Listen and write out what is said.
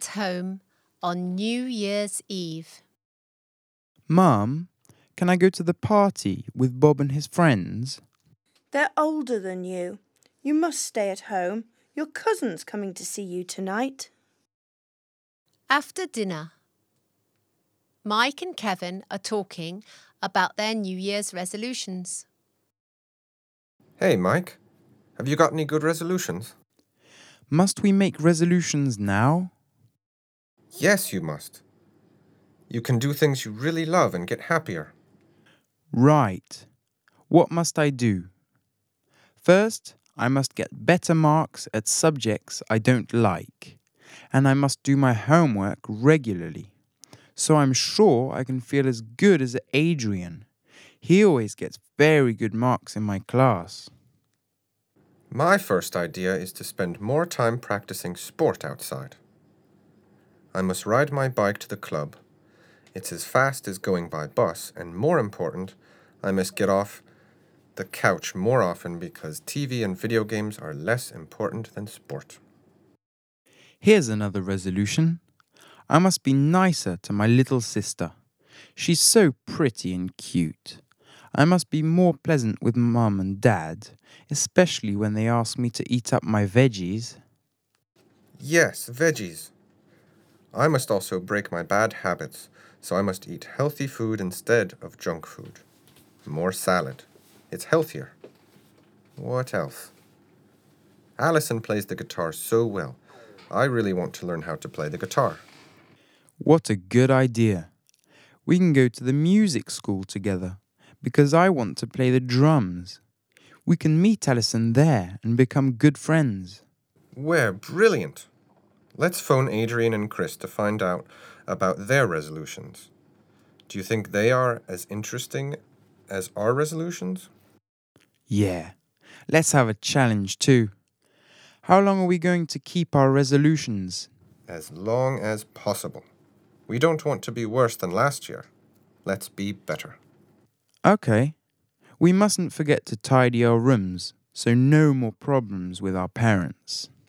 at home on New Year's Eve. Mum, can I go to the party with Bob and his friends? They're older than you. You must stay at home. Your cousin's coming to see you tonight. After dinner, Mike and Kevin are talking about their New Year's resolutions. Hey, Mike. Have you got any good resolutions? Must we make resolutions now? Yes, you must. You can do things you really love and get happier. Right. What must I do? First, I must get better marks at subjects I don't like, and I must do my homework regularly, so I'm sure I can feel as good as Adrian. He always gets very good marks in my class. My first idea is to spend more time practicing sport outside. I must ride my bike to the club. It's as fast as going by bus, and more important, I must get off the couch more often because TV and video games are less important than sport. Here's another resolution. I must be nicer to my little sister. She's so pretty and cute. I must be more pleasant with Mum and Dad, especially when they ask me to eat up my veggies. Yes, veggies. I must also break my bad habits, so I must eat healthy food instead of junk food. More salad. It's healthier. What else? Alison plays the guitar so well. I really want to learn how to play the guitar. What a good idea. We can go to the music school together, because I want to play the drums. We can meet Alison there and become good friends. We're brilliant. Let's phone Adrian and Chris to find out about their resolutions. Do you think they are as interesting as our resolutions? Yeah, let's have a challenge too. How long are we going to keep our resolutions? As long as possible. We don't want to be worse than last year. Let's be better. Okay. We mustn't forget to tidy our rooms, so no more problems with our parents.